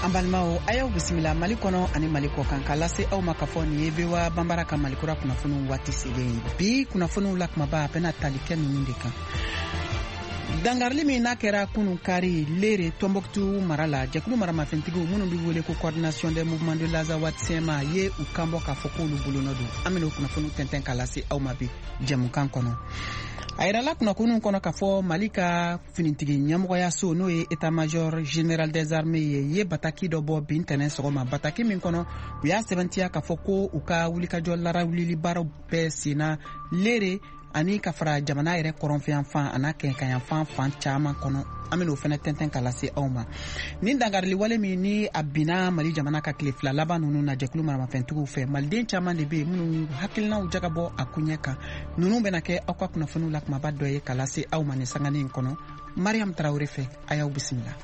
Ambalmao ayaw bisimila Mali kono ani Mali ko kan kala se aw makafo ni yebewa bambara ka Mali kura kunafunu wati sele bi kunafunu lakmaba pena talike mininde kan dangarli mi nakera kunu kari lere Tombouctou marala jakulu marama fentigu munu bi wole ko coordination des mouvements de l'Azawad Sema ye ukambo ka fokulu bulunodu amino kunafunu tenten kala se aw mabi jamukan kono ayirala kunakunu kono ka fɔ Mali ka finitigi ɲɛmɔgɔya so n'o ye état-major général des armées ye bataki dɔ bɔ bi ntɛnɛn sɔgɔma bataki min kɔnɔ u y'a sɛbɛntiya k'a fɔ ko u ka wulikajɔ larawulili baaraw bɛɛ senna lere ani ka fara jamana yɛrɛ kɔrɔnfɛyanfan ana kɛnkanyanfan fan caman kɔnɔ an bɛn'o fɛnɛ tɛntɛn ka lase aw ma ni dangarili wale min ni a binna Mali jamana ka tile fila laban ninnu na jɛkulu maramafɛntigiw fɛ maliden caman de bɛ yen minnu hakilinaw jagabɔ a kuɲɛ kan ninnu bɛna kɛ aw ka kunnafoniw la kumaba dɔ ye ka lase aw ma nin sangani in kɔnɔ Mariam Tarawele fɛ a y'aw bisimila.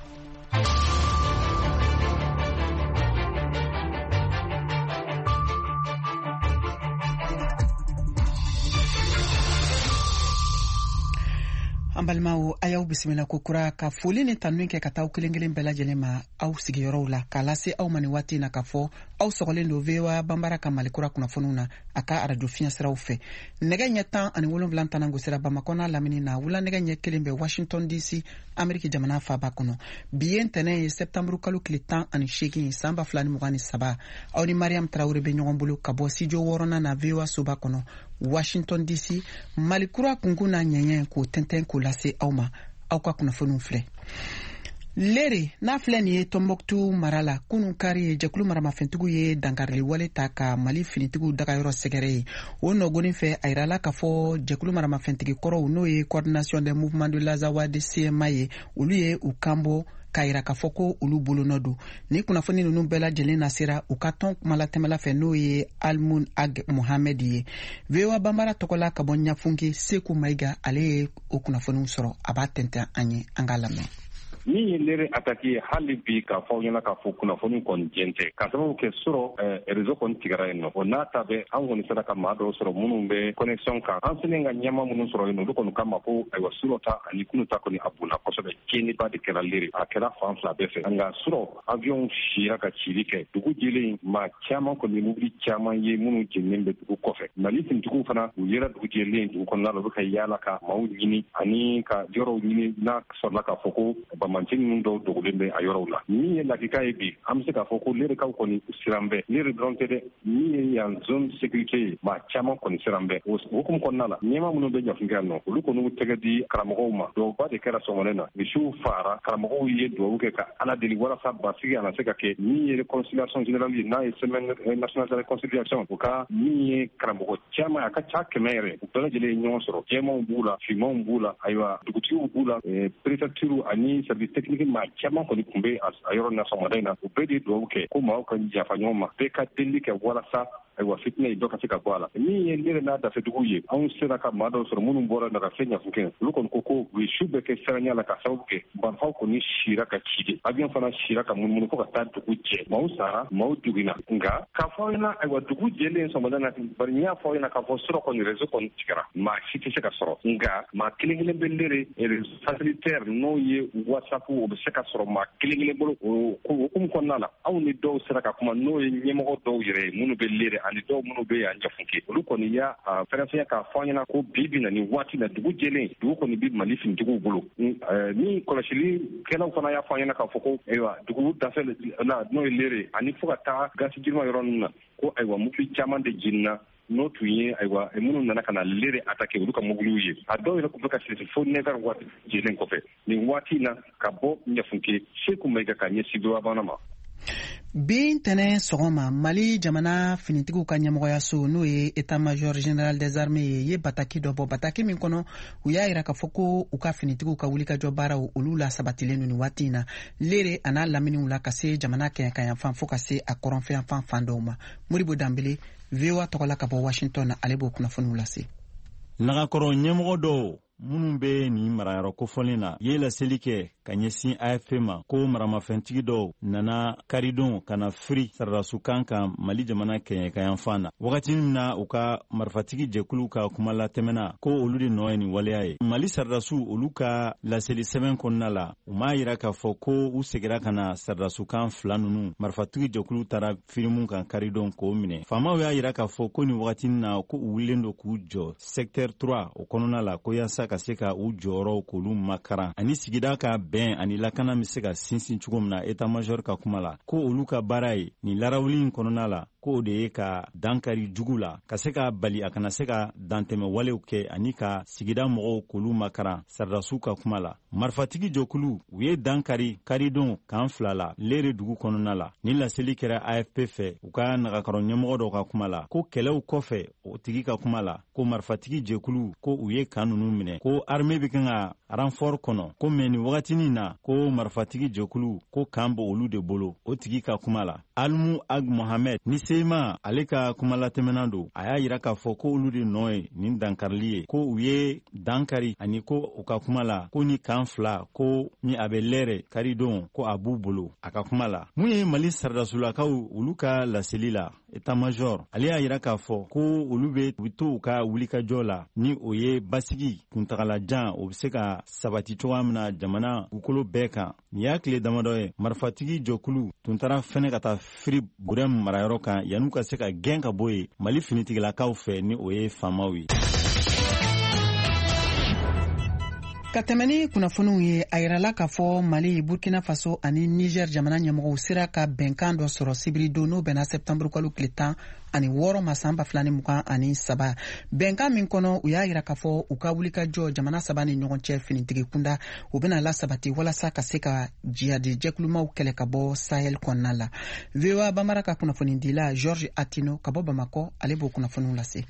Ambalmao ayaw bisimila ko kura ka foli ni tanun kɛ ka taa kelen-kelen bɛɛ lajɛlen ma aw sigiyɔrɔw la k'a lase aw ma ni waati na ka fɔ aw sɔgɔlen do VOA bambara ka Mali kura kunnafoniw na a ka radio fiɲɛ siraw fɛ nɛgɛ ɲɛ 17 tɛnɛn gosira Bamakɔ n'a lamini na wula nɛgɛ ɲɛ 1 bɛ Washington DC Ameriki jamana faaba kɔnɔ bi ye ntɛnɛn ye septembre kalo tile 18 san 2023 aw ni Mariam Tarawele bɛ ɲɔgɔn bolo ka bɔ studio 6nan na VOA soba kɔnɔ Washington DC Mali kura kunkun na ɲɛɲɛ k'o tɛntɛn k'o lase aw ma aw ka kunnafoniw filɛ lere n'a filɛ nin ye Tombouctou marala kunun kari ye jɛkulu maramafɛntigiw ye dankarili wale ta ka Mali finitigiw dagayɔrɔ sɛgɛrɛ ye o nɔgɔnin fɛ a yirala k'a fɔ jɛkulu maramafɛntigi kɔrɔw n'o ye coordination des mouvements de l'Azawad CMA ye olu ye u kanbɔ k'a yira k'a fɔ ko olu bolonɔ don ni kunnafoni ninnu bɛɛ lajɛlen nasera u ka tɔn kumalatɛmɛla fɛ n'o ye Almun Ag Mohamed ye VOA bambara tɔgɔla ka bɔ Ɲafunke Seku Mayiga ale ye o kunnafoniw sɔrɔ a b'a tɛntɛn an ye an k'a lamɛn. Ni ye lere ataki hali bi ka fɔ ɲɛna ka fɔ kunnafoni kɔni jɛntɛ ka sababu kɛ sɔrɔ réseau kɔni tigɛra yen nɔ o n'a ta bɛ an kɔni sera ka maa dɔw sɔrɔ minnu bɛ connexion kan an selen ka ɲɛma minnu sɔrɔ yen nɔ olu kɔni kama ko ayiwa surɔ ta ani kunu ta kɔni a bunna kosɛbɛ tiɲɛniba de kɛra lere a kɛra fan fila bɛɛ fɛ nka surɔ avion sira ka cili kɛ dugu jɛlen maa caman kɔni mobili caman ye minnu jeninen bɛ dugu kɔfɛ Mali finitigiw fana u yɛrɛ dugu jɛlen dugu kɔnɔna la u bɛ ka yaala ka maaw ɲini ani ka yɔrɔw ɲini n'a sɔrɔla k'a fɔ ko bamantin ninnu dɔw dogolen bɛ a yɔrɔw la min ye lakika ye bi an bɛ se k'a fɔ ko lerekaw kɔni siran bɛ lere dɔrɔn tɛ dɛ min ye yan zone sécurité ye maa caman kɔni siran bɛ o hukumu kɔnɔna la ɲɛma minnu bɛ ɲafunke yan nɔ olu kɔni tɛgɛ di karamɔgɔw ma dɔwba de kɛra sɔgɔmada na misiw fara karamɔgɔw ye duwawu kɛ ka ala deli walasa basigi kana se ka kɛ min ye réconciliation générale ye n'a ye semaine nationale de réconciliation o ka min ye karamɔgɔ caman a ka ca 100 yɛrɛ u bɛɛ lajɛlen ye ɲɔgɔn sɔrɔ jɛmanw b'u la fimanw b'u la ayiwa dugutigiw b'u la préfecture ani service technique maa caman kɔni tun bɛ a yɔrɔ na sɔgɔmada in na u bɛɛ de ye duwawu kɛ ko maaw ka yafa ɲɔgɔn ma bɛɛ ka deli kɛ walasa ayiwa fitinɛ ye dɔ ka se ka bɔ a la min ye lere n'a dafɛdugu ye anw sera ka maa dɔw sɔrɔ minnu bɔra na ka se ɲafunke olu kɔni ko u ye su bɛɛ kɛ siranya la ka sababu kɛ banfaw kɔni sira ka ci de avion fana sira ka munumunu fo ka taa dugu jɛ maaw sara maaw jogina nka k'a fɔ aw ɲɛna ayiwa dugu jɛlen sɔgɔmada na bari n y'a fɔ aw ɲɛna k'a fɔ sɔrɔ kɔni réseau kɔni tigɛra maa si tɛ se ka sɔrɔ nka maa kelen-kelen bɛ lere facilitaire n'o ye WhatsApp o bɛ se ka sɔrɔ maa kelen-kelen bolo o hukumu kɔnɔna la aw ni dɔw sera ka kuma n'o ye ɲɛmɔgɔ dɔw yɛrɛ ye minnu bɛ lere ani dɔw minnu bɛ yan Ɲafunke olu kɔni y'a fɛrɛfɛya k'a fɔ ɲɛna ko bi bi na ni waati na dugu jɛlen dugu kɔni bɛ Mali finitigiw bolo ni kɔlɔsilikɛlaw fana y'a fɔ ɲɛna k'a fɔ ko ayiwa dugu dafɛ la n'o ye lere ani fo ka taa gasi jirima yɔrɔ ninnu na ko ayiwa mobili caman de jenina n'o tun ye ayiwa minnu nana ka na lere attaquer olu ka mobiliw ye a dɔw yɛrɛ tun bɛ ka siri fo 9h waati jɛlen kɔfɛ nin waati na ka bɔ Ɲafunke Seku Mayiga ka ɲɛsin VOA bana ma. Bi ntɛnɛn sɔgɔma Mali jamana finitigiw ka ɲɛmɔgɔya so n'o ye état-major général des armées ye bataki dɔ bɔ bataki min kɔnɔ u y'a yira k'a fɔ ko u ka finitigiw ka wulikajɔ baaraw olu la sabatilen nin waati in na lere a n'a laminiw la ka se jamana kɛɲɛkanyanfan fo ka se a kɔrɔnfɛyanfan fan dɔw ma Moribo Danbele VOA tɔgɔla ka bɔ Washington na ale b'o kunnafoniw lase. Nagakɔrɔ ɲɛmɔgɔ dɔw minnu bɛ nin marayɔrɔ kofɔlen na ye laseli kɛ ka ɲɛsin AFP ma ko maramafɛntigi dɔw nana karidon ka na firi Sardasukan kan Mali jamana kɛɲɛkayan fan na. Wagati min na u ka marifatigi jɛkulu ka kuma latɛmɛna ko olu de nɔ ye nin waleya ye. Mali Sardasiw olu ka laseli sɛbɛn kɔnɔna la u m'a yira k'a fɔ ko u segira ka na Sardasukan fila ninnu marifatigi jɛkulu taara firimu kan karidon k'o minɛ. Faamaw y'a yira k'a fɔ ko nin wagati na ko u wulilen do k'u jɔ secteur 3 o kɔnɔna la ko yaasa ka se ka u jɔyɔrɔw k'olu makaran ani sigida ka bɛn ani lakana bɛ se ka sinsin cogo min na état-major ka kuma la ko olu ka baara ye nin larawuli in kɔnɔna la ko o de ye ka dankari jugu la ka se ka bali a kana se ka dantɛmɛ walew kɛ ani ka sigida mɔgɔw k'olu makaran Sardasiw ka kuma la. Marifatigi jɔkulu u ye dankari karidon kan fila la Lere dugu kɔnɔna la. Ni laseli kɛra AFP fɛ u ka nagakɔrɔ ɲɛmɔgɔ dɔw ka kuma la ko kɛlɛw kɔfɛ o tigi ka kuma la ko marifatigi jɛkulu ko u ye kan ninnu minɛ ko armée bɛ kan ka renfort kɔnɔ ko mɛ nin wagatinin na ko marifatigi jɛkulu ko kan bɔ olu de bolo o tigi ka kuma la. Almu Ag Mohamed ni Seyma ale ka kuma latɛmɛnan don a y'a yira k'a fɔ ko olu de nɔ ye nin dankarili ye ko u ye dankari ani ko u ka kuma la ko ni kan fila ko ni a bɛ Lɛrɛ karidon ko a b'u bolo a ka kuma la. Mun ye Mali Sardasulakaw olu ka laseli la état-major ale y'a yira k'a fɔ ko olu bɛ to u ka wulikajɔ la ni o ye basigi kuntagalajan o bɛ se ka sabati cogoya min na jamana dugukolo bɛɛ kan. Nin y'a tile damadɔ ye marifatigi jɔkulu tun taara fɛnɛ ka taa firi Burɛn marayɔrɔ kan yan'u ka se ka gɛn ka bɔ yen Mali finitigilakaw fɛ ni o ye faamaw ye. Ka tɛmɛ ni kunnafoniw ye a yirala k'a fɔ Mali, Burkina Faso ani Niger jamana ɲɛmɔgɔw sera ka bɛnkan dɔ sɔrɔ sibiri don n'o bɛnna septembre kalo tile 16 ma san 2023. Bɛnkan min kɔnɔ u y'a yira k'a fɔ u ka wulikajɔ jamana saba ni ɲɔgɔn cɛ finitigi kunda u bɛna lasabati walasa ka se ka jihadi jɛkulumaw kɛlɛ ka bɔ Sahel kɔnɔna la. VOA Bambara ka kunnafoni dila Georges Atino ka bɔ Bamako ale b'o kunnafoniw lase.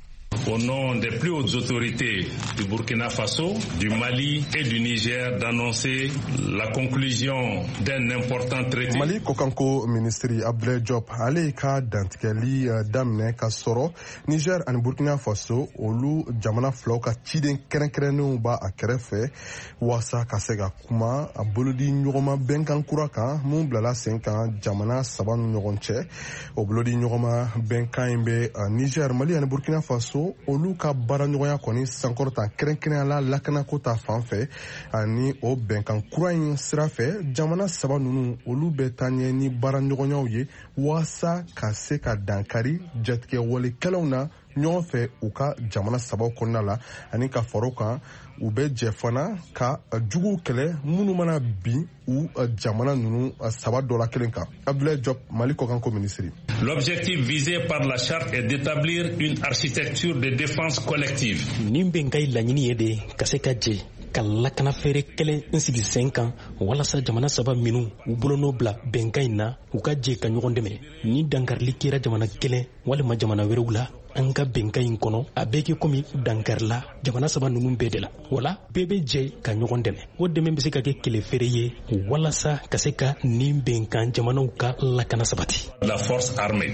Au nom des plus hautes autorités du Burkina Faso, du Mali et du Niger d'annoncer la conclusion d'un important traité. Mali Kokanko ministri Abdoulaye Diop ale ka dantigɛli daminɛ ka sɔrɔ Niger ani Burkina Faso olu jamana filaw ka ciden kɛrɛnkɛrɛnnenw b'a a kɛrɛfɛ waasa ka se ka kuma a bolodi ɲɔgɔnma bɛnkan kura kan mun bilala sen kan jamana saba ni ɲɔgɔn cɛ. O bolodi ɲɔgɔnma bɛnkan in bɛ Niger, Mali ani Burkina Faso olu ka baaraɲɔgɔnya kɔni sankɔrɔta kɛrɛnkɛrɛnya la lakanako ta fan fɛ ani o bɛnkan kura in sira fɛ jamana saba ninnu olu bɛ taa ɲɛ ni baaraɲɔgɔnyaw ye waasa ka se ka dankari jatigɛ walekɛlaw na ɲɔgɔn fɛ u ka jamana sabaw kɔnɔna la ani ka faro kan u bɛ jɛ fana ka juguw kɛlɛ minnu mana bin u jamana ninnu saba dɔ la kelen kan. Abdoulaye Diop, Mali Kokanko ministre. L'objectif visé par la charte est d'établir une architecture de défense collective. Nin bɛnkan laɲini ye de ka se ka jɛ ka lakana feere kelen n sigi sen kan walasa jamana saba minnu u bolonɔ bila bɛnkan in na u ka jɛ ka ɲɔgɔn dɛmɛ. Ni dankarili kɛra jamana kelen walima jamana wɛrɛw la an ka bɛnkan in kɔnɔ a bɛɛ kɛ komi dankarila jamana saba ninnu bɛɛ de la wala bɛɛ bɛ jɛ ka ɲɔgɔn dɛmɛ. O dɛmɛ bɛ se ka kɛ kɛlɛ feere ye walasa ka se ka nin bɛnkan jamanaw ka lakana sabati. La force armée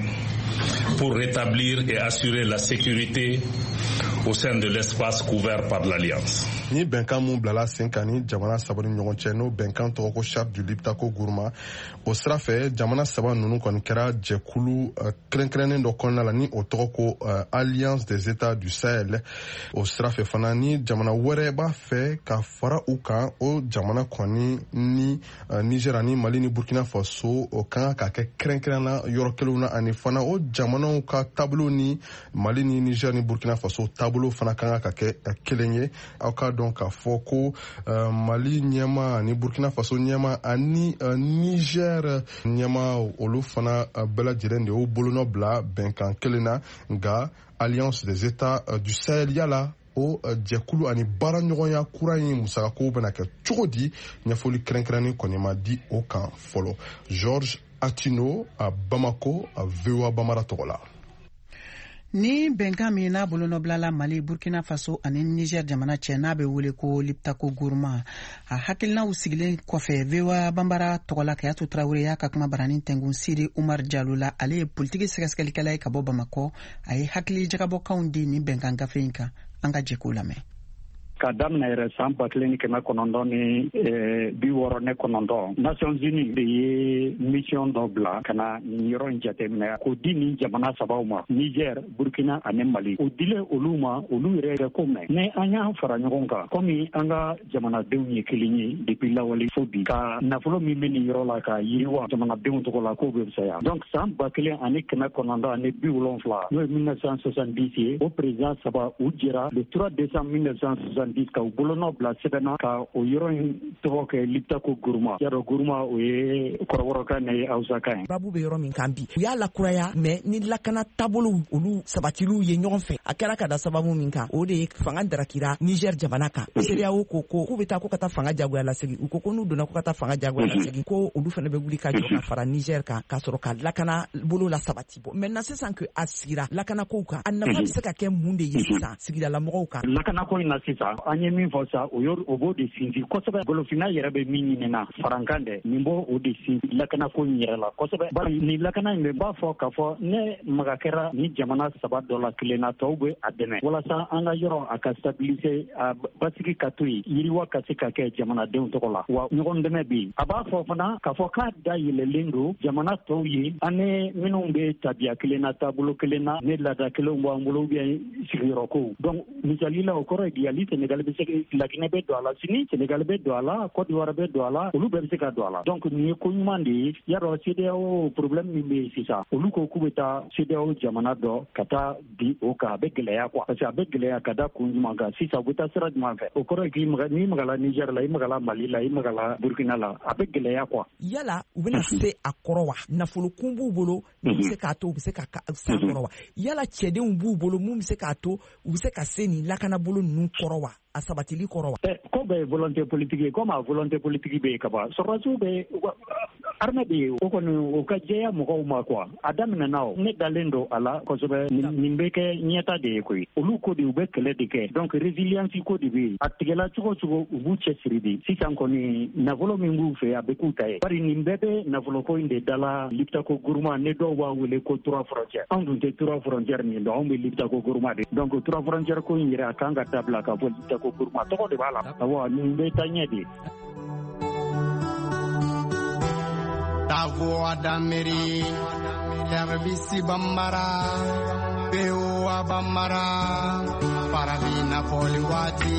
pour rétablir et assurer la sécurité au sein de l'espace couvert par l'Alliance. Ni bɛnkan mun bilala sen kan ni jamana saba ni ɲɔgɔn cɛ n'o bɛnkan tɔgɔ ko charte du Liptako Gourma o sira fɛ jamana saba ninnu kɔni kɛra jɛkulu kɛrɛnkɛrɛnnen dɔ kɔnɔna la ni o tɔgɔ ko Alliance des États du Sahel. O sira fɛ fana ni jamana wɛrɛ b'a fɛ ka fara u kan o jamana kɔni ni Niger ani Mali ni Burkina Faso o kan ka kɛ kɛrɛnkɛrɛnna yɔrɔ kelenw na ani fana o jamanaw ka taabolo ni Mali ni Niger ni Burkina Faso taabolo fana kan ka kɛ kelen ye. Aw ka dɔn k'a fɔ ko Mali ɲɛma ani Burkina Faso ɲɛma ani Niger ɲɛma olu fana bɛɛ lajɛlen de y'u bolonɔ bila bɛnkan kelen na nka Alliance des États du Sahel yala o jɛkulu ani baaraɲɔgɔnya kura in musakakow bɛna kɛ cogo di ɲɛfɔli kɛrɛnkɛrɛnnen kɔni ma di o kan fɔlɔ. Georges Atino a Bamako a VOA Bambara tɔgɔ la. Ni bɛnkan min n'a bolonɔbilala Mali, Burkina Faso ani Niger jamana cɛ n'a bɛ wele ko Liptako Gourma a hakilinaw sigilen kɔfɛ VOA Bambara tɔgɔla Kayatu Traore y'a ka kuma barani tɛngun Siri Umar Jalo la ale ye politiki sɛgɛsɛgɛlikɛla ye ka bɔ Bamako a ye hakili jagabɔkanw di ni bɛnkan gafe in kan an ka jɛ k'o lamɛn. ka daminɛ yɛrɛ san 1990 ni 69 Nations Unies de ye mission dɔ bila ka na nin yɔrɔ in jateminɛ k'o di nin jamana sabaw ma Niger, Burkina ani Mali. O dile olu ma olu yɛrɛ yɛrɛ ko mɛn ni an y'an fara ɲɔgɔn kan komi an ka jamanadenw ye kelen ye depuis lawale fo bi ka nafolo min bɛ nin yɔrɔ la ka yiriwa jamanadenw tɔgɔ la k'o bɛ fisaya. Donc san 1990 ani 70 n'o ye 1970 ye o président saba u jɛra le 3 décembre 1970 ka u bolonɔ bila sɛbɛnna ka o yɔrɔ in tɔgɔ kɛ Liptako Gourma. Yadɔ Gourma o ye kɔrɔbɔrɔkan ni Hausakan ye. Babu bɛ yɔrɔ min kan bi u y'a lakuraya mais ni lakana taabolo olu sabatiliw ye ɲɔgɔn fɛ a kɛra ka da sababu min kan o de ye fanga darakira Niger jamana kan. CEDEAO ko k'u bɛ taa ko ka taa fanga jagoya lasegin u ko n'u donna ko ka taa fanga jagoya lasegin ko olu fana bɛ wuli ka jɔ ka fara Niger kan ka sɔrɔ ka lakana bolo la sabati bɔ. Maintenant sisan que a sigira lakana kow kan a nafa bɛ se ka kɛ mun de ye sisan sigidala mɔgɔw kan. Lakana ko in na sisan an ye min fɔ sa o b'o de sinsin kosɛbɛ. Golofina yɛrɛ bɛ min ɲinina farankan dɛ nin b'o o de sinsin lakana ko in yɛrɛ la kosɛbɛ. Bari nin lakana in bɛ b'a fɔ k'a fɔ ne maga kɛra ni jamana saba dɔ la kelenna tɔw bɛ a dɛmɛ walasa an ka yɔrɔ a ka stabiliser a basigi ka to yen yiriwa ka se ka kɛ jamanadenw tɔgɔ la wa ɲɔgɔn dɛmɛ bɛ yen. A b'a fɔ fana k'a fɔ k'a da yɛlɛlen don jamana tɔw ye an ni minnu bɛ tabiya kelen na taabolo kelen na ne laada kelenw b'an bolo bien sigiyɔrɔ kow. Donc misali la o kɔrɔ ye di hali Sénégal bɛ se Laginɛ bɛ don a la sini Sénégal bɛ don a la Côte d'Ivoire bɛ don a la olu bɛɛ bɛ se ka don a la. Donc nin ye ko ɲuman de ye yadɔ CEDEAO problème min bɛ yen sisan olu ko k'u bɛ taa CEDEAO jamana dɔ ka taa bi o kan a bɛ gɛlɛya quoi parce que a bɛ gɛlɛya ka da kun jumɛn kan sisan u bɛ taa sira jumɛn fɛ o kɔrɔ ye n'i magala Niger la i magala Mali la i magala Burkina la a bɛ gɛlɛya quoi. Yala u bɛna se a kɔrɔ wa nafolo kun b'u bolo u bɛ se k'a to u bɛ se ka se a kɔrɔ wa yala cɛdenw b'u bolo mun bɛ se k'a to u bɛ se ka se nin lakanabolo ninnu kɔrɔ wa a sabatili kɔrɔ wa. Ko bɛɛ ye volonté politique ye comme a volonté politique bɛ yen ka ban sɔrɔdasiw bɛ armée bɛ yen o kɔni o ka jɛya mɔgɔw ma quoi a daminɛna o ne dalen don a la kosɛbɛ nin bɛ kɛ ɲɛta de ye koyi olu ko de u bɛ kɛlɛ de kɛ donc résilience ko de bɛ yen a tigɛla cogo o cogo u b'u cɛsiri de sisan kɔni nafolo min b'u fɛ a bɛ k'u ta ye bari nin bɛɛ bɛ nafolo ko in de dala Liptako Gourma ne dɔw b'a wele ko 3 frontières anw dun tɛ 3 frontières min dɔn anw bɛ Liptako Gourma de donc 3 frontières ko in yɛrɛ a kan ka dabila ka fɔ Liptako Gourma tɔgɔ de b'a la awɔ nin bɛ taa ɲɛ de. Ta voix d'Amérique, Herbisi Bambara, Beoa Bambara, Paravina Poliwati.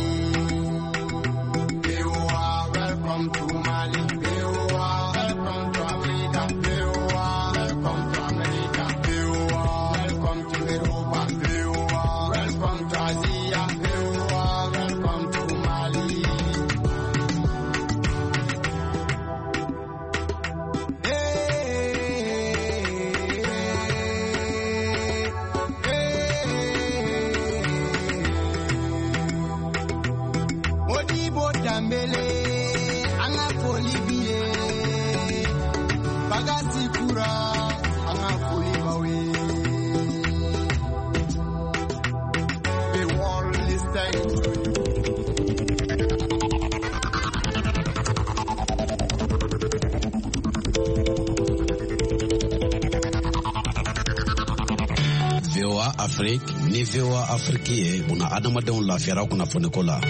Beoa, welcome to Mali. Beoa, welcome to Africa. Beoa, welcome to America. Beoa, welcome to Europa. Beoa, welcome to Asia. Beoa, welcome to Mali. Dambele, anga folibie, bagasi kura, anga folibawe. The world is thank VOA Afrique, ni VOA Afrique, una adamadenw lafiyara kunnafoni ko la.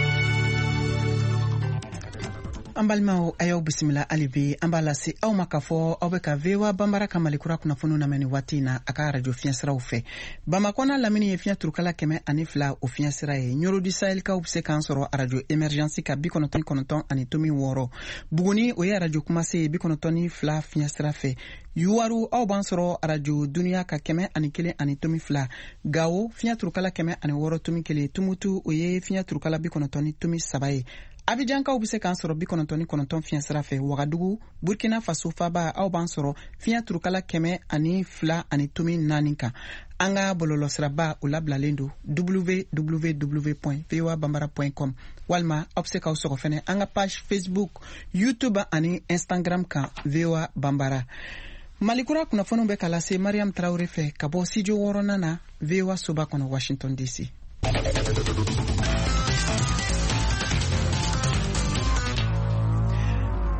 An balimaw a y'aw bisimila hali bi an b'a lase aw ma k'a fɔ aw bɛ ka VOA Bambara ka Malikura kunnafoniw lamɛn nin waati in na a ka radio fiɲɛsiraw fɛ. Bamakɔ n'a lamini ye fiɲɛ turukala 102 o fiɲɛsira ye. Ɲorodi Sahel-kaw bɛ se k'an sɔrɔ radio Emergency ka 99 ani tomi 6. Buguni o ye radio Kumase ye 92 fiɲɛsira fɛ. Yuwaru aw b'an sɔrɔ radio Duniya ka 101 ani tomi 2. Gawo fiɲɛ turukala 106 tomi 1. Tumutu o ye fiɲɛ turukala 90 tomi 3 ye. Abidjankaw bɛ se k'an sɔrɔ 99 fiɲɛsira fɛ. Wagadugu Burkina Faso Faba aw b'an sɔrɔ fiɲɛ turukala 102 ani tomi 4 kan. An ka bɔlɔlɔsiraba o labilalen don www.voabambara.com walima aw bɛ se k'aw sɔgɔ fɛnɛ an ka page Facebook, YouTube ani Instagram kan VOA Bambara. Malikura kunnafoniw bɛ ka lase Mariam Traoré fɛ ka bɔ studio 6nan na VOA soba kɔnɔ Washington DC.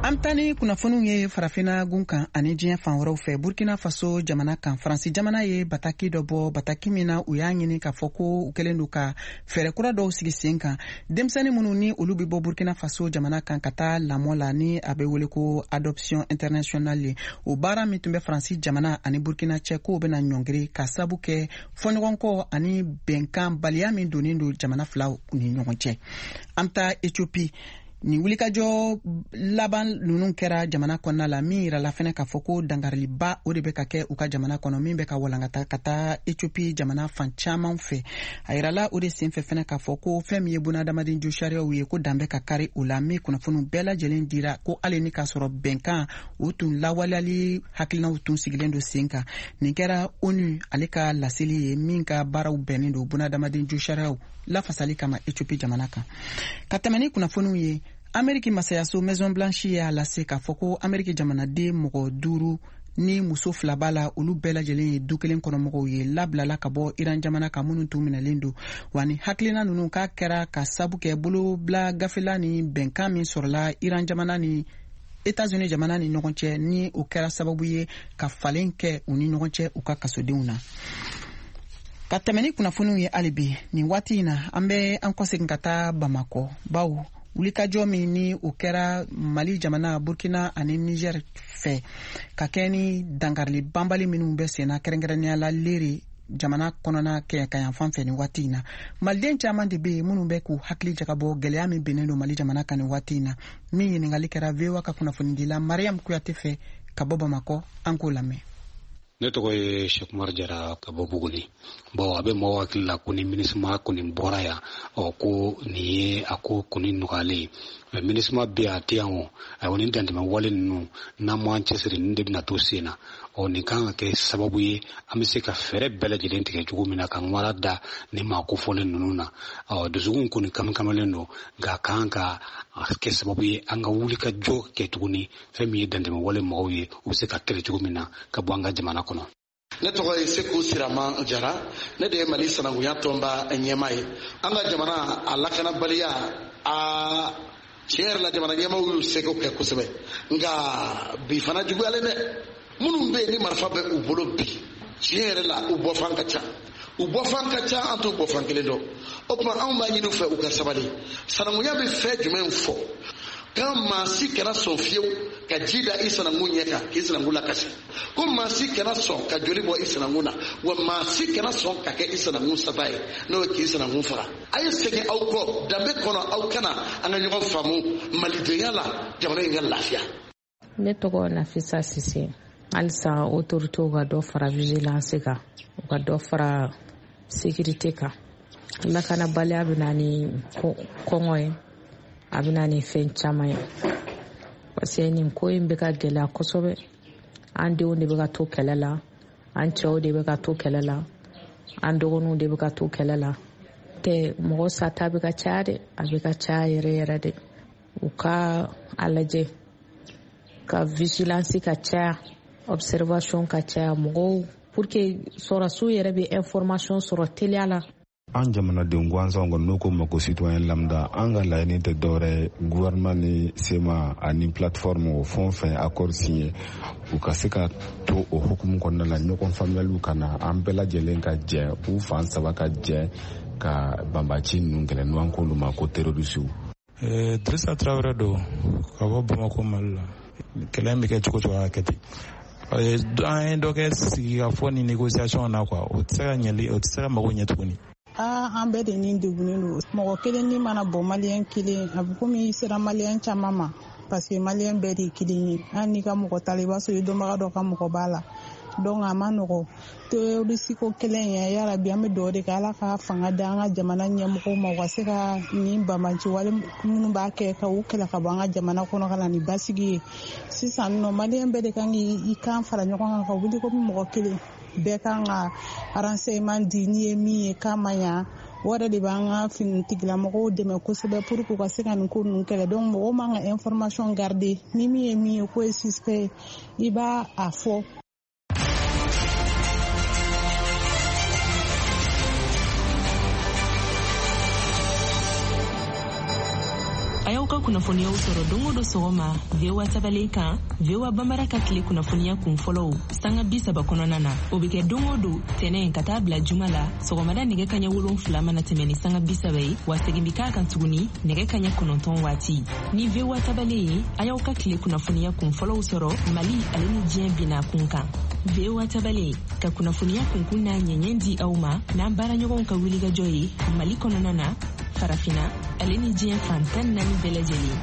An tani kunnafoniw ye farafina gun kan ani diɲɛ fan wɛrɛw fɛ. Burkina Faso jamana kan Faransi jamana ye bataki dɔ bɔ, bataki min na u y'a ɲini k'a fɔ ko u kɛlen don ka fɛɛrɛ kura dɔw sigi sen kan. Denmisɛnnin minnu ni olu bɛ bɔ Burkina Faso jamana kan ka taa lamɔ la ni a bɛ wele ko adoption internationale ye. O baara min tun bɛ Faransi jamana ani Burkina cɛ k'o bɛna ɲɔngiri ka sabu kɛ fɔɲɔgɔnkɔ ani bɛnkan baliya min donnen don jamana filaw ni ɲɔgɔn cɛ. An taa Ethiopie. Ni wulikajɔ laban ninnu kɛra jamana kɔnɔna la min yirala fɛnɛ k'a fɔ ko dangariliba o de bɛ ka kɛ u ka jamana kɔnɔ min bɛ ka walankata ka taa Ethiopie jamana fan caman fɛ. A yirala o de senfɛ fɛnɛ k'a fɔ ko fɛn min ye bunadamaden jo sariyaw ye ko dan bɛ ka kari o la min kunnafoniw bɛɛ lajɛlen dira ko hali ni k'a sɔrɔ bɛnkan o tun lawaleyali hakilinaw tun sigilen don sen kan. Nin kɛra ONU ale ka laseli ye min ka baaraw bɛnnen don bunadamaden jo sariyaw lafasali kama Ethiopie jamana kan. Ka tɛmɛ ni kunnafoniw ye, Ameriki masayaso Maison Blanche y'a lase k'a fɔ ko Ameriki jamanaden mɔgɔ 5 ni muso 2 b'a la olu bɛɛ lajɛlen ye du kelen kɔnɔ mɔgɔw ye labilala ka bɔ Iran jamana kan minnu tun minɛlen don. Wa ni hakilina ninnu k'a kɛra ka sabu kɛ bolobila gafela ni bɛnkan min sɔrɔla Iran jamana ni États-Unis jamana ni ɲɔgɔn cɛ ni o kɛra sababu ye ka falen kɛ u ni ɲɔgɔn cɛ u ka kasodenw na. Ka tɛmɛ ni kunnafoniw ye hali bi nin waati in na an bɛ an kɔsegin ka taa Bamakɔ bawo wulikajɔ min ni o kɛra Mali jamana, Burkina ani Niger fɛ ka kɛ ni dangarili banbali minnu bɛ senna kɛrɛnkɛrɛnnenya la Leri jamana kɔnɔna kɛɲɛkayan fan fɛ nin waati in na. Maliden caman de bɛ yen minnu bɛ k'u hakili jagabɔ gɛlɛya min bɛnnen don Mali jamana kan nin waati in na. Min ɲininkali kɛra VOA ka kunnafonidila Mariam Kuyate fɛ ka bɔ Bamakɔ, an k'o lamɛn. Ne tɔgɔ ye Sheikh Umar Jara ka bɔ Buguni. Bon a bɛ mɔgɔw hakili la ko ni MINUSMA kɔni bɔra yan ko nin ye a ko kɔni nɔgɔyalen. Mais MINUSMA bɛ yan a tɛ yan o. Ayiwa nin dantɛmɛ wale ninnu n'an m'an cɛsiri nin de bɛna to sen na. Nin kan ka kɛ sababu ye an bɛ se ka fɛɛrɛ bɛɛ lajɛlen tigɛ cogo min na ka ŋwara da ni maa kofɔlen ninnu na. Dusukun kɔni kamikamalen don nka kan ka kɛ sababu ye an ka wulikajɔ kɛ tuguni fɛn min ye dantɛmɛ wale mɔgɔw ye u bɛ se ka kɛlɛ cogo min na ka bɔ an ka jamana kɔnɔ. Ne tɔgɔ ye Seku Sirama Jara, ne de ye Mali sanakunya tɔnba ɲɛmaa ye. An ka jamana a lakanabaliya tiɲɛ yɛrɛ la jamana ɲɛmaaw y'u seko kɛ kosɛbɛ nka bi fana juguyalen dɛ. Minnu bɛ yen ni marifa bɛ u bolo bi tiɲɛ yɛrɛ la u bɔfan ka ca. U bɔfan ka ca an t'u bɔfan kelen dɔn. O tuma anw b'a ɲini u fɛ u ka sabali. Sanakunya bɛ fɛn jumɛn fɔ? Kan maa si kana sɔn fiyewu ka ji da i sanankun ɲɛ kan k'i sanankun lakasi. Ko maa si kana sɔn ka joli bɔ i sanankun na wa maa si kana sɔn ka kɛ i sanankun sata ye n'o ye k'i sanankun faga. A ye segin aw kɔ danbe kɔnɔ aw kana an ka ɲɔgɔn faamu malidenya la jamana in ka lafiya. Ne tɔgɔ Nafisa Sise. Halisa autoritew ka dɔ fara vigilance kan u ka dɔ fara sécurité kan. Lakanabaliya bɛ na ni kɔngɔ ye a bɛ na ni fɛn caman ye parce que nin ko in bɛ ka gɛlɛya kosɛbɛ. An denw de bɛ ka to kɛlɛ la, an cɛw de bɛ ka to kɛlɛ la, an dɔgɔninw de bɛ ka to kɛlɛ la. Tɛ mɔgɔ sata bɛ ka caya dɛ, a bɛ ka caya yɛrɛ yɛrɛ de. U ka a lajɛ ka vigilance ka caya, observation ka caya mɔgɔw pour que sɔrɔsiw yɛrɛ bɛ information sɔrɔ teliya la. An jamanadenw gansanw kɔni n'o ko ma ko citoyen lambda an ka laɲini tɛ dɔwɛrɛ gouvernement ni sema ani plateforme o fɛn o fɛn accord signé u ka se ka to o hukumu kɔnɔna la ɲɔgɔn faamuyaliw ka na an bɛɛ lajɛlen ka jɛ u fan saba ka jɛ ka banbaci ninnu kɛlɛ n'an k'olu ma ko terrorisiw. Drissa Traoré don ka bɔ Bamakɔ Mali la. Kɛlɛ in bɛ kɛ cogo cogo a kɛ ten. An ye dɔ kɛ sigi ka fɔ ni négociation na quoi o tɛ se ka ɲɛli o tɛ se ka mago ɲɛ tuguni. An bɛɛ de ni degunnen don. Mɔgɔ kelen ni mana bɔ maliyɛn kelen a bɛ komi i sera maliyɛn caman ma parce que maliyɛn bɛɛ de ye kelen ye. Hali n'i ka mɔgɔ t'a la i b'a sɔrɔ i dɔnbaga dɔ ka mɔgɔ b'a la. Donc a ma nɔgɔ. Terroriste ko kelen ye yarabi an bɛ dugawu de kɛ Ala ka fanga di an ka jamana ɲɛmɔgɔw ma u ka se ka nin banbanci wale minnu b'a kɛ ka u kɛlɛ ka bɔ an ka jamana kɔnɔ ka na ni basigi ye. Sisan nɔ maliyɛn bɛɛ de kan k'i kan fara ɲɔgɔn kan ka wuli komi mɔgɔ kelen. Bɛɛ kan ka renseignement di n'i ye min ye k'a ma ɲa o yɛrɛ de b'an ka finitigilamɔgɔw dɛmɛ kosɛbɛ pour que u ka se ka nin ko ninnu kɛlɛ. Donc mɔgɔw man ka information garder ni min ye min ye ko ye suspect i b'a a fɔ. A y'aw ka kunnafoniyaw sɔrɔ don o don sɔgɔma VOA tabalen kan VOA Bambara ka tile kunnafoniya kun fɔlɔw sanga 30 kɔnɔna na o bɛ kɛ don o don tɛnɛn ka taa bila juma la sɔgɔmada nɛgɛ kaɲɛ 7 mana tɛmɛ ni sanga 30 ye wa segin bi k'a kan tuguni nɛgɛ kaɲɛ 9 waati ni VOA tabalen ye a y'aw ka tile kunnafoniya kun fɔlɔw sɔrɔ Mali ale ni diɲɛ bina kun kan VOA tabalen ka kunnafoniya kunkun n'a ɲɛɲɛ di aw ma n'an baaraɲɔgɔnw ka wulikajɔ ye Mali kɔnɔna na farafina ale ni diɲɛ fan 14 bɛɛ lajɛlen.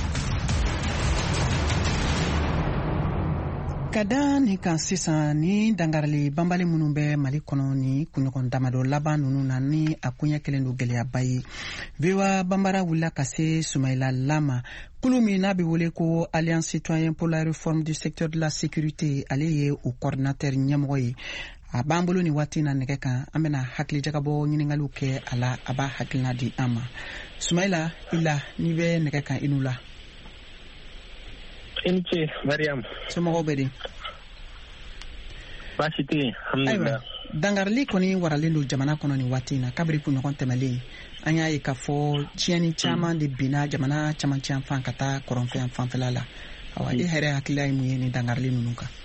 Ka da nin kan sisan ni dangarili banbali minnu bɛ Mali kɔnɔ ni kunɲɔgɔn damadɔ laban ninnu na ni a koɲɛ kelen don gɛlɛyaba ye VOA Bambara wulila ka se Sumayila Lama kulu min n'a bɛ wele ko Alliance Citoyenne pour la réforme du secteur de la sécurité ale ye o coordinateur ɲɛmɔgɔ ye a b'an bolo ni waati na nɛgɛ kan an bɛna hakilijagabɔ ɲiningaliw kɛ a la a b'a hakilina di an ma Sumayila ila n'i bɛ nɛgɛ kan i n'u la I ni ce Mariam somɔgɔw bɛ di baasi tɛ yen alhamdulillah dangarili kɔni waralen don jamana kɔnɔ ni waati na kabiri kunɲɔgɔn tɛmɛlen an y'a ye k'a fɔ tiɲɛni caman de binna jamana camancɛ yan fan ka taa kɔrɔnfɛ yan fanfɛla la awa e yɛrɛ hakilila ye mun ye ni dangarili ninnu kan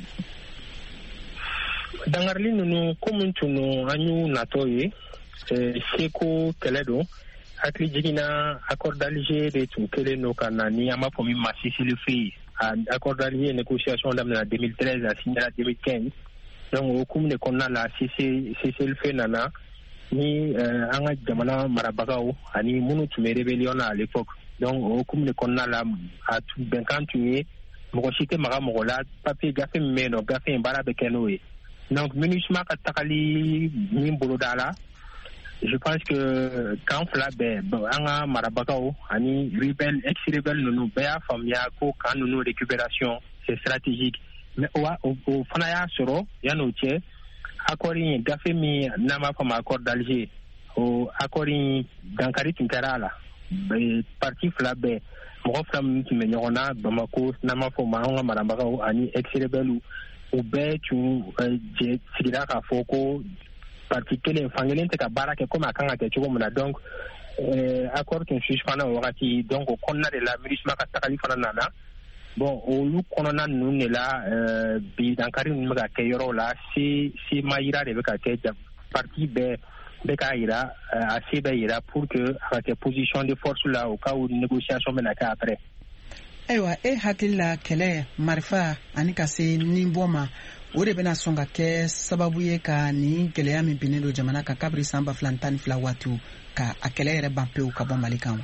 dangarili ninnu komi tunu an y'u natɔ ye seko kɛlɛ don hakili jiginna accord d'Alger de tun kelen don ka na ni an b'a fɔ min ma cessez-le-feu accord d'Alger négociation daminɛna 2013 a signera 2015 donc o hukumu de kɔnɔna la cessez-le-feu nana ni an ka jamana marabagaw ani minnu tun bɛ rébellion na à l'époque donc o hukumu de kɔnɔna la a bɛnkan tun ye mɔgɔ si tɛ maga mɔgɔ la papier gafe min bɛ yen nɔ gafe in baara bɛ kɛ n'o ye donc MINUSMA ka tagali min boloda la je pense que kan fila bɛɛ an ka marabagaw ani ex-rebelle ninnu bɛɛ y'a faamuya ko kan ninnu récupération c'est stratégique mais o fana y'a sɔrɔ yan'o cɛ accord in gafe min n'an b'a fɔ ma accord d'Alger o accord in dankari tun kɛra a la parti fila bɛɛ mɔgɔ fila minnu tun bɛ ɲɔgɔn na Bamako n'an b'a fɔ ma an ka marabagaw ani ex-rebelle u bɛɛ tun sigira k'a fɔ ko parti kelen fan kelen tɛ ka baara kɛ komi a kan ka kɛ cogo min na donc accord tun suspend o wagati donc o kɔnɔna de la MINUSMA ka tagali fana nana bon olu kɔnɔna ninnu de la bi dankari ninnu bɛ ka kɛ yɔrɔw la se ma yira de bɛ ka kɛ parti bɛɛ bɛ k'a yira a se bɛ yira pour que a ka kɛ position de force la o cas où négociation bɛna kɛ après. Ayiwa e hakili la kɛlɛ marifa ani ka se nin bɔ ma o de bɛna sɔn ka kɛ sababu ye ka ni gɛlɛya min binnen don jamana kan kabiri san 2012 waatiw ka a kɛlɛ yɛrɛ ban pewu ka bɔ Mali kan wa.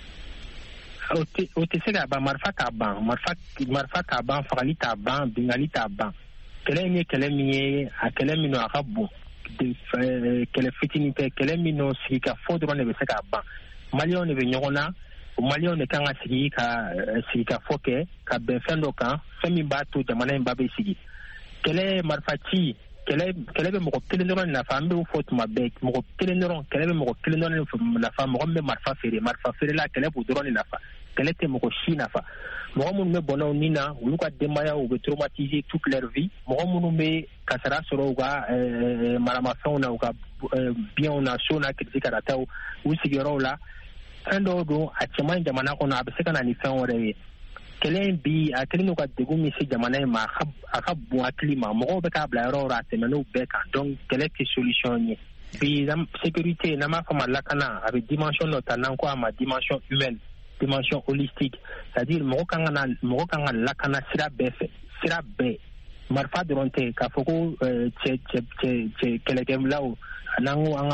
O tɛ se ka ban marifa t'a ban marifa t'a ban fagali t'a ban bingali t'a ban kɛlɛ in ye kɛlɛ min ye a kɛlɛ min a ka bon kɛlɛ fitinin tɛ kɛlɛ min sigi ka fɔ dɔrɔn de bɛ se k'a ban maliyɛnw de bɛ ɲɔgɔn na maliyɛnw de kan ka sigi ka fɔ kɛ ka bɛn fɛn dɔ kan fɛn min b'a to jamana in ba bɛ sigi kɛlɛ marifa ci kɛlɛ bɛ mɔgɔ kelen dɔrɔn nafa an b'o fɔ tuma bɛɛ mɔgɔ kelen dɔrɔn kɛlɛ bɛ mɔgɔ kelen dɔrɔn nafa mɔgɔ min bɛ marifa feere la kɛlɛ b'o dɔrɔn de nafa kɛlɛ tɛ mɔgɔ si nafa mɔgɔ minnu bɛ bɔnnaw ni na olu ka denbaya u bɛ traumatiser toute leur vie mɔgɔ minnu bɛ kasara sɔrɔ u ka maramafɛnw na u ka biɲɛw na so na kirisi karataw u sigiyɔrɔw la fɛn dɔw don a cɛman jamana kɔnɔ a bɛ se ka na ni fɛn wɛrɛ ye kɛlɛ in bi a kelen n'u ka degun min se jamana in ma a ka bon hakili ma mɔgɔw bɛ k'a bila yɔrɔ o yɔrɔ a tɛmɛn'o bɛɛ kan donc kɛlɛ tɛ solution ye bi sécurité n'an b'a fɔ ma lakana a bɛ dimension dɔ ta n'an ko a ma dimension humaine dimension holistique c'est-à-dire mɔgɔ kan ka lakana sira bɛɛ fɛ sira bɛɛ marifa dɔrɔn tɛ k'a fɔ ko cɛ kɛlɛkɛlaw n'an ko an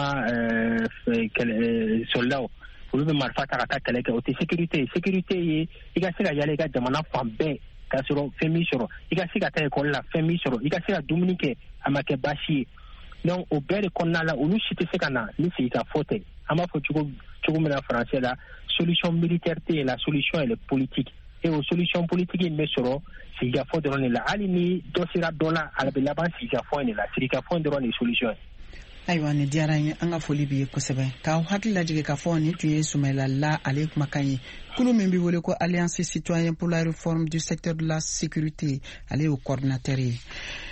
ka soldaw olu bɛ marifa ta ka taa kɛlɛ kɛ o tɛ sécurité ye i ka se ka yala i ka jamana fan bɛɛ k'a sɔrɔ fɛn min sɔrɔ i ka se ka taa ekɔli la fɛn min sɔrɔ i ka se ka dumuni kɛ a ma kɛ baasi ye donc o bɛɛ de kɔnɔna la olu si tɛ se ka na ni sigi ka fɔ tɛ an b'a fɔ cogo min na français la solution militaire tɛ yen la solution elle est politique et o solution politique in bɛ sɔrɔ sigi ka fɔ dɔrɔn de la hali ni dɔ sera dɔ la a bɛ laban sigi ka fɔ in de la sigi ka fɔ in dɔrɔn de ye solution ye. Ayiwa ni diyara n ye an ka foli b'i ye kosɛbɛ k'aw hakili lajigin k'a fɔ nin tun ye Sumayila La ale kumakan ye kulu min bɛ wele ko Alliance Citoyenne pour la réforme du secteur de la sécurité ale y'o coordinateur ye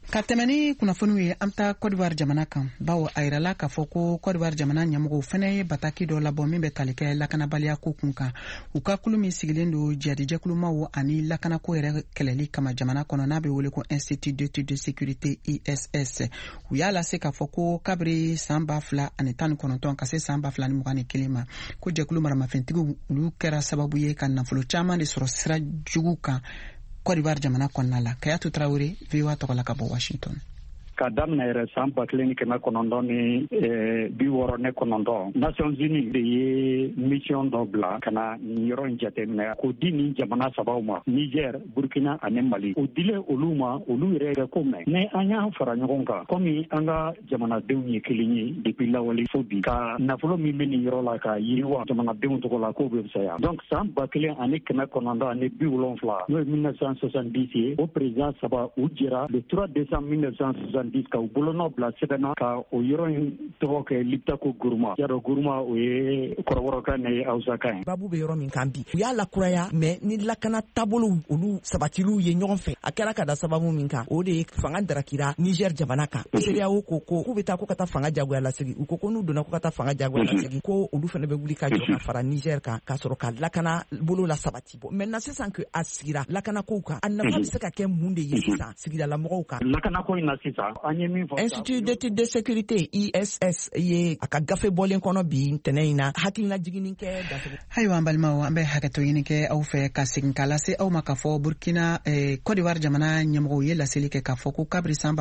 Ka tɛmɛ ni kunnafoniw ye an ta Côte d'Ivoire jamana kan bawo a yirala k'a fɔ ko Côte d'Ivoire jamana ɲɛmɔgɔw fɛnɛ ye bataki dɔ labɔ min bɛ tali kɛ lakanabaliya ko kun kan u ka kulu min sigilen don jadijɛkulumaw ani lakanako yɛrɛ kɛlɛli kama jamana kɔnɔ n'a bɛ wele ko Institut d'études de sécurité ISS u y'a lase k'a fɔ ko kabiri san 2019 ka se san 2021 ma ko jɛkulu maramafɛntigiw olu kɛra sababu ye ka nafolo caman de sɔrɔ sira jugu kan Côte d'Ivoire jamana kɔnɔna la Kayatu Traoré VOA tɔgɔ la ka bɔ Washington. Ka daminɛ yɛrɛ san 1960 ni 69 Nations Unies de ye mission dɔ bila ka na nin yɔrɔ in jateminɛ k'o di nin jamana sabaw ma Niger, Burkina ani Mali o dilen olu ma olu yɛrɛ yɛrɛ ko mɛn ni an y'an fara ɲɔgɔn kan komi an ka jamanadenw ye kelen ye depuis lawale fo bi ka nafolo min bɛ nin yɔrɔ la ka yiriwa jamanadenw tɔgɔ la k'o bɛ fisaya donc san 1970 ani 70 n'o ye 1970 ye o président saba u jɛra le 3 décembre 1970 ka u bolonɔ bila sɛbɛnna ka o yɔrɔ in tɔgɔ kɛ Liptako Gourma yadɔ Gourma o ye kɔrɔbɔrɔkan ni Hausakan ye babu bɛ yɔrɔ min kan bi u y'a lakuraya mais ni lakana taabolo olu sabatiliw ye ɲɔgɔn fɛ a kɛra ka da sababu min kan o de ye fanga darakira Niger jamana kan CEDEAO ko k'u bɛ taa ko ka taa fanga jagoya lasegi u ko n'u donna ko ka taa fanga jagoya lasegi ko olu fana bɛ wuli ka jɔ ka fara Niger kan ka sɔrɔ ka lakana bolo la sabati bɔ maintenant sisan que a sigira lakana kow kan a nafa bɛ se ka kɛ mun de ye sisan sigidala mɔgɔw kan lakana ko in na sisan Institut d'études de sécurité ISS ye a ka gafe bɔlen kɔnɔ bi ntɛnɛn in na hakilina jiginni kɛ dasogo. Ayiwa an balimaw an bɛ hakɛto ɲini kɛ aw fɛ ka segin k'a lase aw ma k'a fɔ Burkina Côte d'Ivoire jamana ɲɛmɔgɔw ye laseli kɛ k'a fɔ ko kabiri san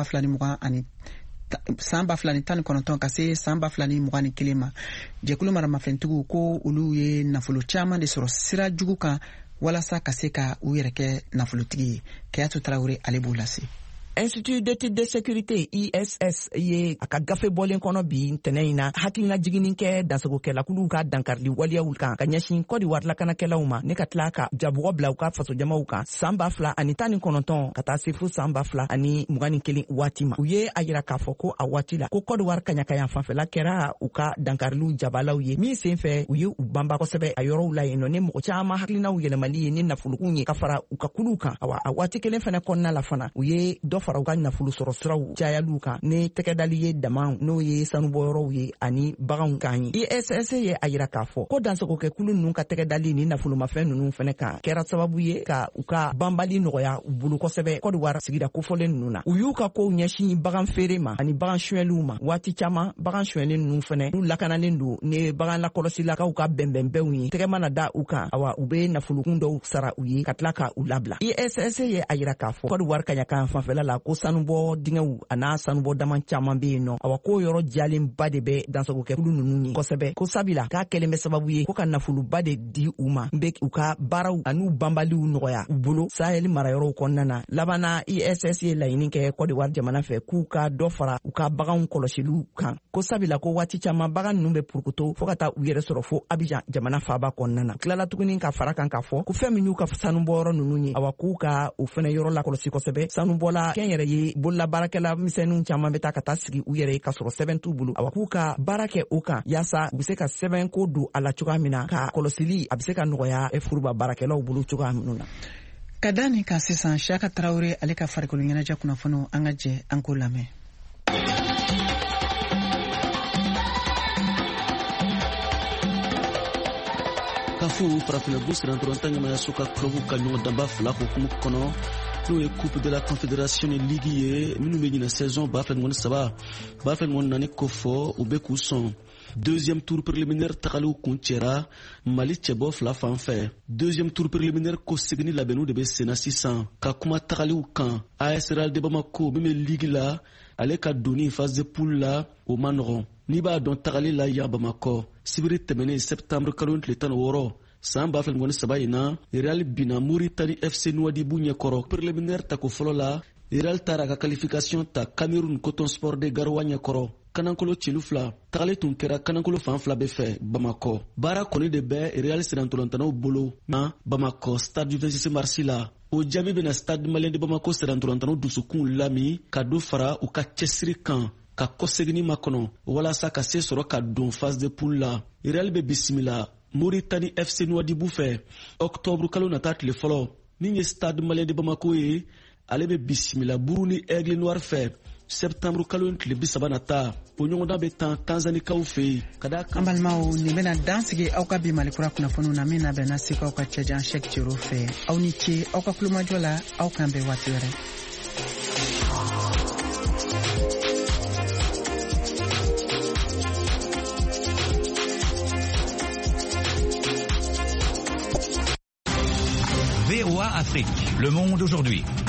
2019 ka se san 2021 ma jɛkulu maramafɛntigiw ko olu ye nafolo caman de sɔrɔ sira jugu kan walasa ka se ka u yɛrɛ kɛ nafolotigi ye Kayatu Traoré ale b'o lase. Institut d'études de sécurité ISS ye a ka gafe bɔlen kɔnɔ bi ntɛnɛn in na hakilina jiginni kɛ dansagokɛlakuluw ka dankarili waliyaw kan ka ɲɛsin Côte d'Ivoire lakanakɛlaw ma ne ka tila ka jabugɔ bila u ka fasojamaw kan san 2019 ka taa se fo san 2021 waati ma u ye a yira k'a fɔ ko a waati la ko Côte d'Ivoire kaɲakayan fanfɛla kɛra u ka dankariliw jabalaw ye min sen fɛ u ye u banba kosɛbɛ a yɔrɔw la yen nɔ ni mɔgɔ caman hakilinaw yɛlɛmali ye ni nafolokun ye ka fara u ka kuluw kan awa a waati kelen fɛnɛ kɔnɔna la fana u ye dɔ fara u ka nafolo sɔrɔ siraw cayaliw kan ni tɛgɛdali ye damaw n'o ye sanubɔyɔrɔw ye ani baganw kan ye ISS ye a yira k'a fɔ ko dansagokɛkulu ninnu ka tɛgɛdali ni nafolomafɛn ninnu fɛnɛ kan kɛra sababu ye ka u ka banbali nɔgɔya u bolo kosɛbɛ Côte d'Ivoire sigida kofɔlen ninnu na u y'u ka kow ɲɛsin bagan feere ma ani bagan suɲɛliw ma waati caman bagan suɲɛlen ninnu fɛnɛ n'u lakanalen don ni bagan lakɔlɔsilakaw ka bɛnbɛnbɛnw ye tɛgɛ mana da u kan awa u be nafolokun dɔw sara u ye ka tila ka u labila ISS ye a yira k'a fɔ Côte d'Ivoire kaɲakan fanfɛla la ko sanubɔ dingɛw a n'a sanubɔ daman caman bɛ yen nɔ awa ko yɔrɔ jalenba de bɛ dansagokɛkulu ninnu ye kosɛbɛ ko sabila k'a kɛlen bɛ sababu ye ko ka nafoloba de di u ma n bɛ u ka baaraw an'u banbaliw nɔgɔya u bolo Sahel marayɔrɔw kɔnɔna na labanna ISS ye laɲini kɛ Côte d'Ivoire jamana fɛ k'u ka dɔ fara u ka baganw kɔlɔsiliw kan ko sabila ko waati caman bagan ninnu bɛ purukuto fo ka taa u yɛrɛ sɔrɔ fo Abidjan jamana faaba kɔnɔna na tilala tuguni ka fara kan k'a fɔ ko fɛn min y'u ka sanubɔyɔrɔ ninnu ye awa k'u ka o fɛnɛ yɔrɔ lakɔlɔsi kosɛbɛ sanubɔla kɛn yɛrɛ ye bolola baarakɛla misɛnninw caman bɛ taa ka taa sigi u yɛrɛ ye ka sɔrɔ sɛbɛn t'u bolo awa k'u ka baara kɛ o kan yaasa u bɛ se ka sɛbɛn ko don a la cogoya min na ka kɔlɔsili a bɛ se ka nɔgɔya furuba baarakɛlaw bolo cogoya minnu na. Ka da nin kan sisan Siyaka Tarawele ale ka farikolo ɲɛnajɛ kunnafoniw an ka jɛ an k'o lamɛn. Ka fo farafinna bu siran dɔrɔn ta ɲamaya ka club ka ɲɔgɔn danba fila hukumu kɔnɔ n'o ye coupe de la confédération ni ligue ye minnu bɛ ɲina saison 2023 ko fɔ u bɛ k'u sɔn deuxième tour préliminaire tagaliw kun cɛra Mali cɛbɔ fila fan fɛ deuxième tour préliminaire ko segini labɛnniw de bɛ senna sisan ka kuma tagaliw kan AS Real de Bamako min bɛ ligue la ale ka doni phase de poule la o ma nɔgɔn n'i b'a dɔn tagali la yan Bamakɔ sibiri tɛmɛnen septembre kalo tile 16 san 2023 in na Real bina Mauritanie FC Nouadhibou ɲɛkɔrɔ préliminaire tako fɔlɔ la Real taara ka qualification ta Cameroun Coton Sport de Garoua ɲɛkɔrɔ Kanankolo cilu fila tagali tun kɛra Kanankolo fan fila bɛɛ fɛ Bamakɔ baara kɔni de bɛ Real sirantolantanaw bolo na Bamakɔ stade du 26 mars la o jaabi bɛna stade malien de Bamakɔ sirantolantanaw dusukun lami ka do fara u ka cɛsiri kan ka kɔsegini makɔnɔ walasa ka se sɔrɔ ka don phase de poule la Real bɛ bisimila Mauritanie FC Nouadhibou fɛ octobre kalo nata tile fɔlɔ min ye stade malien de Bamako ye ale be bisimila buru ni aigle noir fɛ septembre kalo in tile 30 nata o ɲɔgɔndan bɛ tan tanzanikaw fɛ yen ka da an balimaw nin bɛna dan sigi aw ka bi malikura kunnafoniw na min labɛnna sekaw ka cɛjan Cheick Jero fɛ aw ni ce aw ka kulomajɔ la aw kan bɛn waati wɛrɛ. VOA Afrique, le monde aujourd'hui.